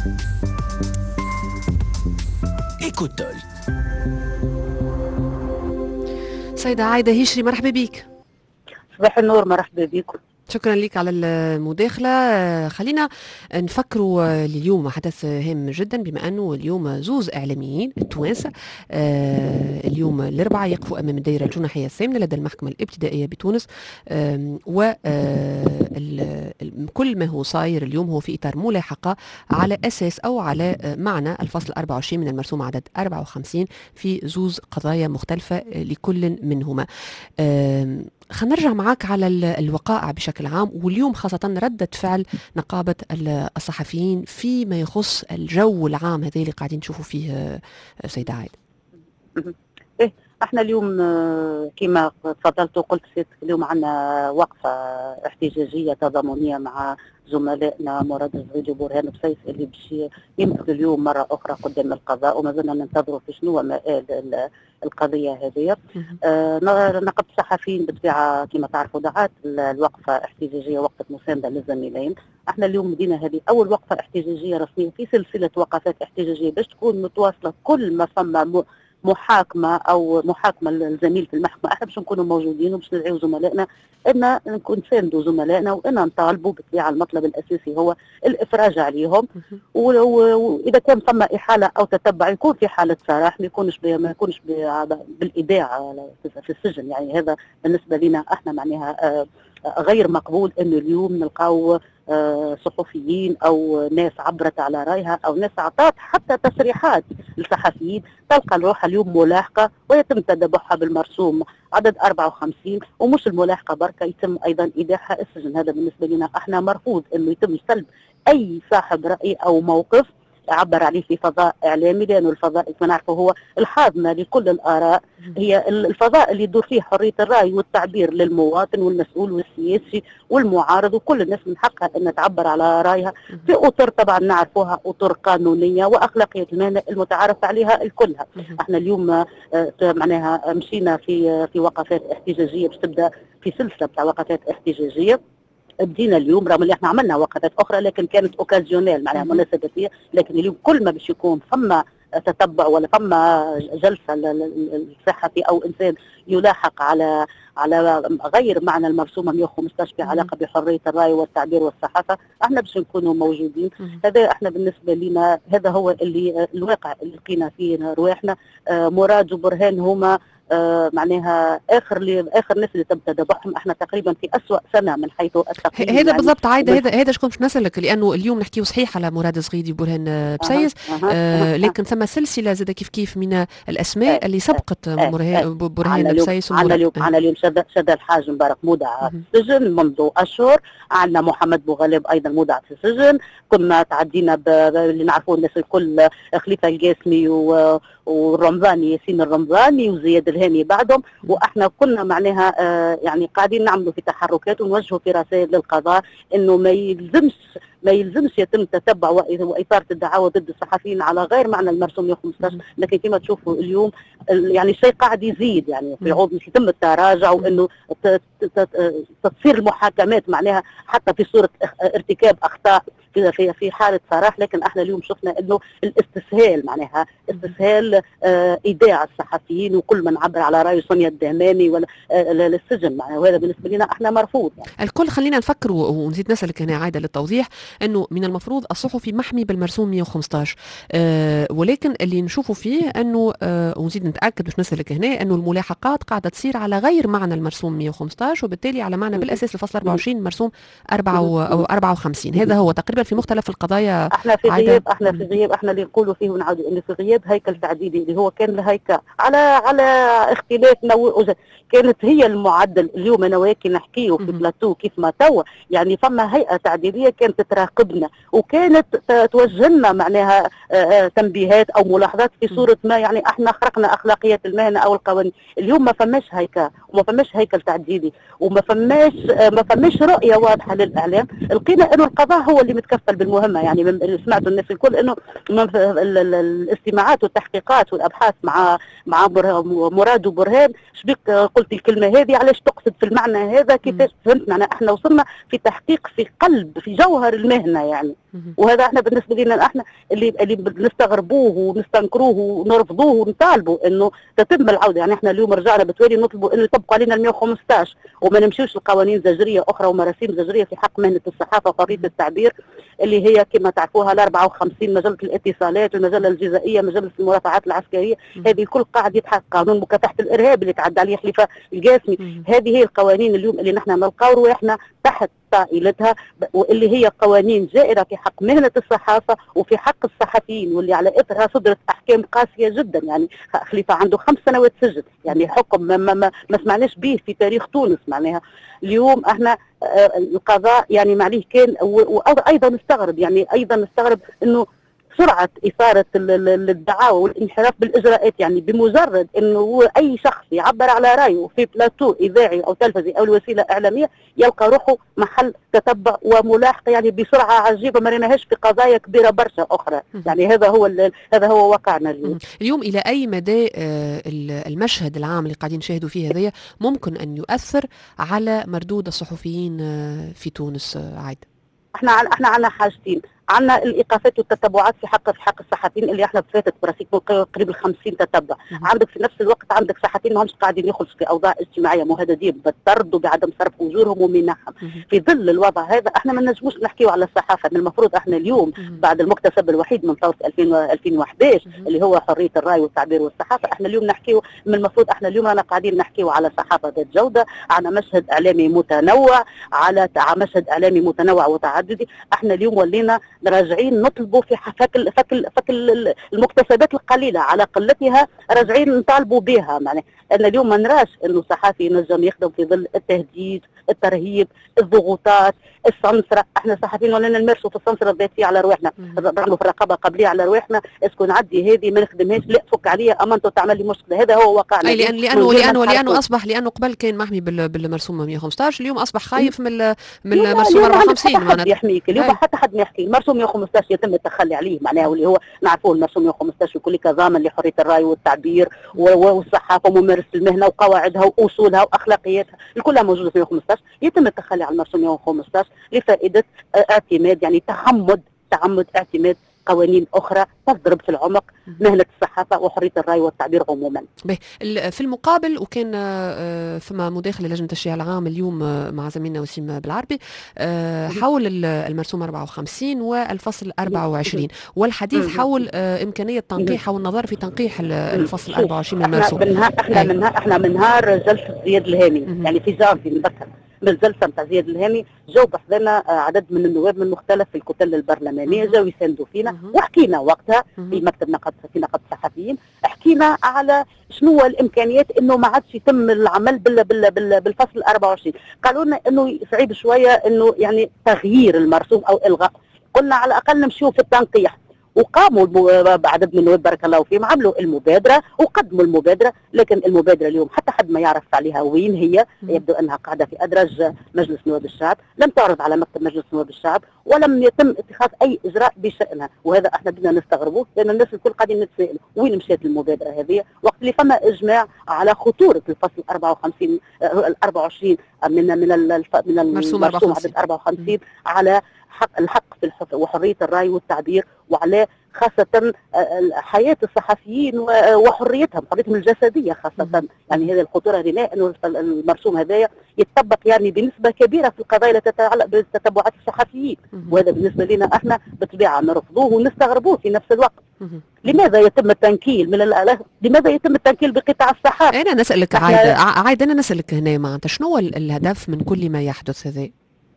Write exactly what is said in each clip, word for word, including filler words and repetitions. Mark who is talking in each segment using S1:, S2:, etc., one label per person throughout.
S1: إيكوتول.
S2: سيدة عايدة هشري، مرحبا بك.
S3: صباح النور، مرحبا بكم.
S2: شكرا لك على المداخلة. خلينا نفكروا اليوم حدث هام جدا، بما أنه اليوم زوز إعلاميين التوانسة اليوم الأربعاء يقفوا أمام الدائرة الجنحية الثامنة لدى المحكمة الابتدائية بتونس، وكل ما هو صاير اليوم هو في إطار ملاحقة على أساس أو على معنى الفصل أربعة وعشرين من المرسوم عدد أربعة وخمسين في زوز قضايا مختلفة لكل منهما. خلينا نرجع معاك على الوقائع بشكل عام، واليوم خاصة ردة فعل نقابة الصحفيين فيما يخص الجو العام هذا اللي قاعدين نشوفوا فيه سيدة عايدة.
S3: إيه، احنا اليوم كما تفضلت وقلت اليوم عندنا وقفة احتجاجية تضامنية مع زملائنا مراد الزغيدي وبرهان بسيس اللي باش يمثلوا اليوم مرة أخرى قدام القضاء، وما زلنا ننتظروا في شنو مآل القضية هذه. آه نقابة الصحفيين بالطبيعة كما تعرفوا دعات الوقفة احتجاجية وقفة مساندة للزميلين. احنا اليوم مدينة هذه أول وقفة احتجاجية رسمية في سلسلة وقفات احتجاجية باش تكون متواصلة كل ما فما محاكمة أو محاكمة للزميل في المحكمة. احنا باش نكونوا موجودين وباش ندعيو زملائنا أن نكون نساندوا زملائنا وأن نطالبوا بالطبيعة المطلب الأساسي هو الإفراج عليهم، وإذا كان ثم إحالة أو تتبع يكون في حالة سراح، ما يكونش ما يكونش بالإيداع في السجن. يعني هذا بالنسبة لنا احنا معناها غير مقبول أنه اليوم نلقاو صحفيين أو ناس عبرت على رأيها أو ناس أعطت حتى تصريحات للصحفيين تلقى الروح اليوم ملاحقة ويتم تدبحها بالمرسوم عدد أربعة وخمسين، ومش الملاحقة بركة يتم أيضا إيداعها السجن. هذا بالنسبة لنا احنا مرفوض أنه يتم سلب أي صاحب رأي أو موقف عبر عليه في فضاء إعلامي، لأنه الفضاء كما نعرفه هو الحاضنة لكل الآراء، هي الفضاء اللي يدور فيه حرية الرأي والتعبير للمواطن والمسؤول والسياسي والمعارض، وكل الناس من حقها أن تعبر على رأيها في أطر طبعا نعرفوها أطر قانونية وأخلاقية المهنة المتعارف عليها الكلها. احنا اليوم معناها مشينا في في وقفات احتجاجية باش تبدأ في سلسلة بتاع وقفات احتجاجية. بدينا اليوم رغم اللي احنا عملنا وقفات اخرى لكن كانت اوكازيونيل معناها مناسباتيه، لكن اليوم كل ما باش يكون ثم تتبع ولا ثم جلسه للصحفي او انسان يلاحق على على غير معنى المرسومه مئة وخمسة عشر في علاقه بحريه الراي والتعبير والصحافه، احنا باش نكونوا موجودين. هذا احنا بالنسبه لنا هذا هو اللي الواقع اللي لقينا فيه رواحنا. آه مراد وبرهان هما آه معناها اخر لي اخر ناس اللي تم تدبحهم. احنا تقريبا في اسوأ سنه من حيث التقييم.
S2: هذا يعني بالضبط عايده، هذا هذا شكون باش نسالك، لانه اليوم نحكيو صحيح على مراد الزغيدي وبرهان بسيس، أه. أه. أه. لكن ثم سلسله زاد كيف كيف من الاسماء أه. اللي سبقت أه. برهان بسيس.
S3: عندنا اليوم عندنا اليوم شد الحاج مبارك مودع في السجن منذ اشهر، عندنا محمد بوغالب ايضا مودع في السجن، كنا تعدينا اللي نعرفوه الناس الكل خليفه القاسمي و والرمضاني ياسين الرمضاني وزياد الهاني بعدهم، واحنا كنا معناها آه يعني قاعدين نعملوا في تحركات ونوجهوا في رسائل للقضاء انه ما يلزمش ما يلزمش يتم تتبع واثاره الدعاوى ضد الصحفيين على غير معنى المرسوم مئة وخمسة عشر، لكن كما تشوفوا اليوم يعني الشيء قاعد يزيد، يعني في عوض مش يتم التراجع وانه تصير المحاكمات معناها حتى في صوره ارتكاب اخطاء في في حاله صراح، لكن احنا اليوم شفنا انه الاستسهال معناها استسهال آه ايداع الصحفيين وكل من عبر على رايه سونيا الدهماني ولا آه للسجن معناها، وهذا بالنسبه لنا احنا مرفوض. يعني
S2: الكل خلينا نفكر ونزيد نسالك هنا عايده للتوضيح انه من المفروض الصحفي محمي بالمرسوم مئة وخمسة عشر، آه ولكن اللي نشوفوا فيه انه آه ونزيد نتاكد باش نسالك هنا انه الملاحقات قاعده تصير على غير معنى المرسوم مئة وخمسة عشر، وبالتالي على معنى بالاساس الفصل أربعة وعشرين مرسوم أربعة او أربعة وخمسين. هذا هو تقريبا في مختلف القضايا.
S3: احنا في غياب احنا في غياب احنا اللي نقولوا فيه ونعاود انه في غياب هيكل تعديلي اللي هو كان الهيكل على على اختلاف نوع، كانت هي المعدل. اليوم انا وياكي نحكيه في بلاتو كيف ما توا، يعني فما هيئه تعديليه كانت تراقبنا وكانت توجه لنا معناها تنبيهات او ملاحظات في صوره ما يعني احنا خرقنا اخلاقيات المهنه او القوانين. اليوم ما فماش هيكل وما فماش هيكل تعديلي وما فماش ما فماش رؤيه واضحه للاعلام. لقينا انه القضاء هو اللي متكفل بالمهمه. يعني سمعتوا الناس الكل انه الاستماعات والتحقيقات والابحاث مع مع مراد وبرهان، شبيك قلت الكلمه هذه علاش تقصد في المعنى هذا كيفاش فهمت؟ معناها احنا وصلنا في تحقيق في قلب في جوهر المهنه يعني. وهذا احنا بالنسبه لنا احنا اللي اللي نستغربوه ونستنكروه ونرفضوه ونطالبوا انه تتم العوده. يعني احنا اليوم رجعنا بتوالي نطلبوا انه يطبقوا علينا ال مئة وخمسطاش وما نمشيوش لقوانين زجريه اخرى ومراسيم زجريه في حق مهنه الصحافه وحريه التعبير اللي هي كما تعرفوها ال أربعة وخمسين، مجله الاتصالات، المجله الجزائيه، مجله المرافعات العسكريه، هذه الكل قاعد يتحقق. قانون مكافحه الارهاب اللي تعدى عليه حليفه القاسمي، هذه هي القوانين اليوم اللي نحن نلقاو رواحنا تحت طائلتها، واللي هي قوانين جائره في حق مهنه الصحافه وفي حق الصحفيين، واللي على اثرها صدرت احكام قاسيه جدا. يعني خليفه عنده خمس سنوات سجن، يعني حكم ما, ما, ما, ما سمعناش به في تاريخ تونس. معناها اليوم احنا القضاء يعني معليه كان، وايضا نستغرب يعني ايضا نستغرب انه سرعه اثاره الدعاوى والانحراف بالاجراءات. يعني بمجرد انه اي شخص يعبر على رايه في بلاتو اذاعي او تلفزي او الوسيله اعلاميه يلقى روحه محل تتبع وملاحقه يعني بسرعه عجيبه ما ريناهاش في قضايا كبيره برشا اخرى. يعني هذا هو هذا هو واقعنا اليوم.
S2: اليوم الى اي مدى المشهد العام اللي قاعدين نشاهدوا فيه هذايا ممكن ان يؤثر على مردود الصحفيين في تونس عايده؟
S3: احنا احنا عندنا حاجتين، عندنا الايقافات والتتبعات في حق في حق الصحفيين اللي احنا فاتت براسيك قريب ال خمسين تتبع. عندك في نفس الوقت عندك صحفيين ما همش قاعدين يخرجوا في اوضاع اجتماعيه مهددين بالطرد وبعدم صرف اجورهم ومنحهم. في ظل الوضع هذا احنا ما نجموش نحكيو على الصحافه. من المفروض احنا اليوم بعد المكتسب الوحيد من ثوره ألفين وأحد عشر اللي هو حريه الراي والتعبير والصحافه، احنا اليوم نحكيو من المفروض احنا اليوم رانا قاعدين نحكيو على صحافه ذات جوده، على مشهد اعلامي متنوع، على مشهد اعلامي متنوع وتعددي. احنا اليوم ولينا راجعين نطلبوا في فك فك فك المكتسبات القليله على قلتها، راجعين نطالبوا بها. معناه ان اليوم ما نراش انه صحافي ينجم يخدم في ظل التهديد، الترهيب، الضغوطات، السمسره. احنا صحفيين ولينا نمارسوا في السمسره الذاتيه على رواحنا، نعملوا في الرقابه قبليه على رواحنا، اسكو نعدي هذه ما نخدمهاش، لا فك عليا امانته تعمل لي مشكله. هذا هو واقعنا.
S2: اي لان لانه لانه لانه اصبح لانه قبل كان محمي بالمرسوم مئة وخمسطاش، اليوم اصبح خايف من من المرسوم أربعة وخمسين.
S3: معناتها حد يحميك اليوم، حتى حد ما يحكي المرسوم مئة وخمسطاش يتم التخلي عليه. معناه واللي هو نعرفوه المرسوم مئة وخمسطاش يكون لك ضامن لحريه الراي والتعبير والصحافه وممارسه المهنه وقواعدها واصولها واخلاقياتها كلها موجوده في مئة وخمسطاش. يتم التخلي عن المرسوم مئة وخمسطاش لفائده اعتماد يعني تعمد تعمد اعتماد قوانين أخرى تضرب في العمق مهنة الصحافة وحرية الرأي والتعبير عموما.
S2: في المقابل، وكان فما مداخلة لجنة التشريع العام اليوم مع زميلنا وسيم بالعربي حول المرسوم أربعة وخمسين والفصل أربعة وعشرين والحديث حول إمكانية تنقيح أو النظر في تنقيح الفصل أربعة وعشرين من المرسوم.
S3: احنا من احنا من نهار جلسة زياد الهامي يعني في جانفي نذكر بالجلسه نتاع زياد الهامي جاو بحضرنا عدد من النواب من مختلف الكتل البرلمانيه، جاو يساندوا فينا وحكينا وقتها في مكتب نقد في نقد الصحفيين، حكينا على شنو هو الامكانيات انه ما عادش يتم العمل بال بال بال بالفصل أربعة وعشرين. قالوا لنا انه صعيب شويه انه يعني تغيير المرسوم او الغاء، قلنا على الاقل نمشيو في التنقيح، وقاموا بعدد من النواب بارك الله فيهم عملوا المبادره وقدموا المبادره. لكن المبادره اليوم حتى حد ما يعرف عليها وين هي، يبدو انها قاعده في ادرج مجلس نواب الشعب، لم تعرض على مكتب مجلس نواب الشعب ولم يتم اتخاذ اي اجراء بشانها. وهذا احنا بدنا نستغربوه لان الناس الكل قاعدين نتسائلوا وين مشات المبادره هذه وقت اللي فما اجماع على خطوره الفصل أربعة وخمسين أربعة وعشرين من من من المرسوم عدد أربعة وخمسين على حق الحق في الحف... وحريه الراي والتعبير، وعلى خاصه حياه الصحفيين وحريتهم حريتهم الجسديه خاصه. يعني هذه الخطوره هنا انه المرسوم هذايا يتطبق يعني بنسبه كبيره في القضايا التي تتعلق بتتبعات الصحفيين، وهذا بالنسبه لنا احنا بالطبيعه نرفضوه ونستغربوه في نفس الوقت. لماذا يتم التنكيل من الآلاف؟ لماذا يتم التنكيل بقطاع الصحافه؟
S2: انا نسالك عايده عايده انا نسالك هنا معناتها شنو هو الهدف من كل ما يحدث هذا؟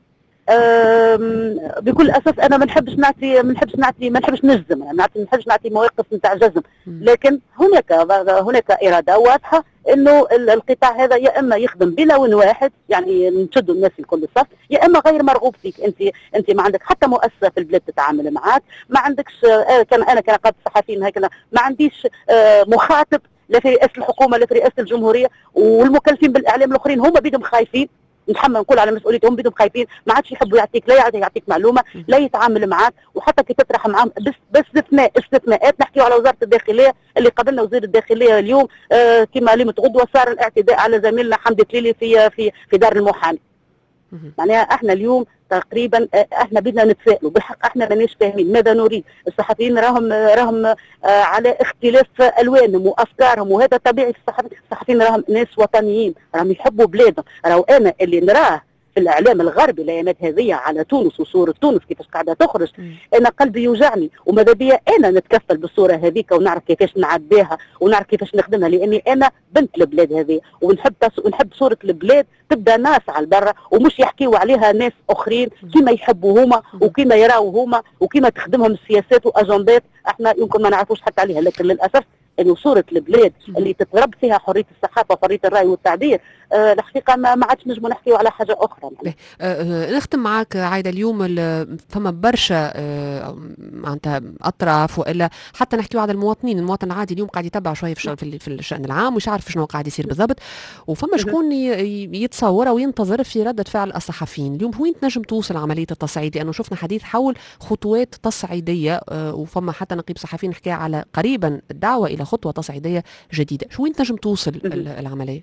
S3: بكل اساس انا ما نحبش نعطي ما نحبش نعطي ما نحبش نجزم، ما نحبش نعطي مواقف نتاع جزم، لكن هناك هناك اراده واضحه انه القطاع هذا يا اما يخدم بلون واحد يعني نشدوا الناس الكل الصف، يا اما غير مرغوب فيك. انت انت ما عندك حتى مؤسسه في البلاد تتعامل معك، ما عندكش كان انا كنقابه صحفيين هكذا ما عنديش مخاطب لا في رئاسه الحكومه لا في رئاسه الجمهوريه، والمكلفين بالاعلام الاخرين هم بيدهم خايفين، نتحمل نقول على مسؤوليتهم بيدهم خايفين، ما عادش يحبوا يعطيك لا يعطيك معلومه لا يتعامل معك، وحتى كي تطرح معاهم بس باستثناء استثناءات. نحكيو على وزاره الداخليه اللي قابلنا وزير الداخليه اليوم آه كما لمت غدوه صار الاعتداء على زميلنا حمدي تليلي في في في دار المحامي. معناها احنا اليوم تقريبا احنا بدنا نتسائلوا بالحق، احنا ماناش فاهمين ماذا نريد. الصحفيين راهم راهم على اختلاف الوانهم وافكارهم، وهذا طبيعي في الصحفيين. الصحفيين راهم ناس وطنيين، راهم يحبوا بلادهم. راهو انا اللي نراه في الاعلام الغربي الايامات هذه على تونس وصوره تونس كيفاش قاعده تخرج، انا قلبي يوجعني، وماذا بيا انا نتكفل بالصوره هذيك ونعرف كيفاش نعديها ونعرف كيفاش نخدمها، لاني انا بنت البلاد هذه ونحب ونحب صوره البلاد تبدا ناسعه لبرا، ومش يحكيوا عليها ناس اخرين كيما يحبوا هما وكيما يراوا هما وكيما تخدمهم السياسات واجندات احنا يمكن ما نعرفوش حتى عليها. لكن للاسف انه صوره البلاد اللي تترب فيها حريه الصحافه وحريه الراي والتعبير، آه الحقيقه ما ما عادش نجموا نحكيوا على حاجه اخرى.
S2: يعني. آه نختم معك عايده. اليوم فما برشا آه معناتها اطراف والا حتى نحكيوا على المواطنين، المواطن العادي اليوم قاعد يتبع شويه في, في, في الشان العام ومش عارف شنو قاعد يصير بالضبط، وفما شكون يتصور وينتظر في رده فعل الصحفيين. اليوم وين تنجم توصل عمليه التصعيد؟ لانه شفنا حديث حول خطوات تصعيديه، آه وفما حتى نقيب صحفيين حكى على قريبا الدعوه الى خطوه تصعيديه جديده. شو وين تنجم توصل العمليه؟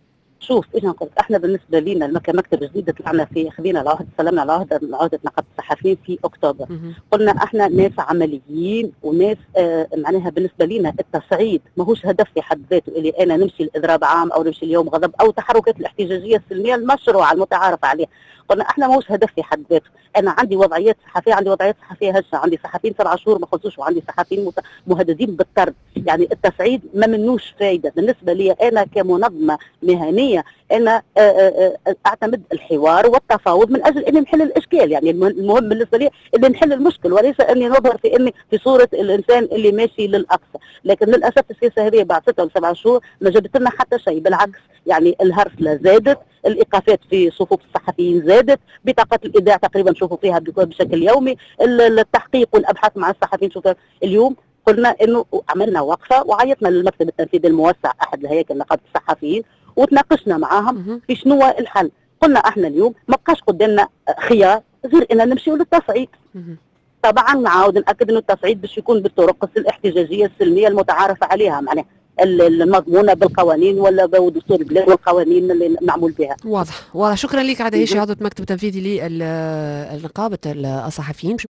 S3: شوف ايش نقول، احنا بالنسبه لنا كمكتب جديد طلعنا في خذينا العهد، سلمنا العهد عهده نقابه الصحفيين في اكتوبر. قلنا احنا ناس عمليين وناس آه معناها بالنسبه لنا التصعيد ماهوش هدف في حد ذاته، اللي انا نمشي لاضراب عام او نمشي اليوم غضب او تحركات الاحتجاجيه السلميه المشروعه المتعارف عليها. قلنا احنا ماهوش هدف في حد ذاته. انا عندي وضعيات صحفيه، عندي وضعيات صحفيه هشه، عندي صحفيين سبع شهور ما خلصوش وعندي صحفيين مهددين بالطرد. يعني التصعيد ما منوش فايده بالنسبه لي انا كمنظمه مهنيه. انا اعتمد الحوار والتفاوض من اجل اني نحل الاشكال. يعني المهم بالنسبه لي اني نحل المشكل وليس اني نظهر في اني في صوره الانسان اللي ماشي للاقصى. لكن للاسف السياسه هذه بعد ستة او سبعة شهور ما جابت لنا حتى شيء، بالعكس. يعني الهرسله زادت، الايقافات في صفوف الصحفيين زادت، بطاقات الايداع تقريبا نشوفوا فيها بشكل يومي، التحقيق والابحاث مع الصحفيين. شوف اليوم قلنا انه عملنا وقفه وعيطنا للمكتب التنفيذي الموسع احد الهياكل نقابه الصحفيين وتناقشنا معاهم في شنو هو الحل. قلنا احنا اليوم ما بقاش قدامنا خيار غير ان نمشيو للتصعيد. طبعا نعاود ناكد انه التصعيد باش يكون بالطرق الاحتجاجيه السلميه المتعارف عليها، معناها المضمونه بالقوانين ولا بدستور البلاد والقوانين اللي معمول بها.
S2: واضح واضح. شكرا لك عاده هشي، عضو مكتب تنفيذي لنقابه الصحفيين.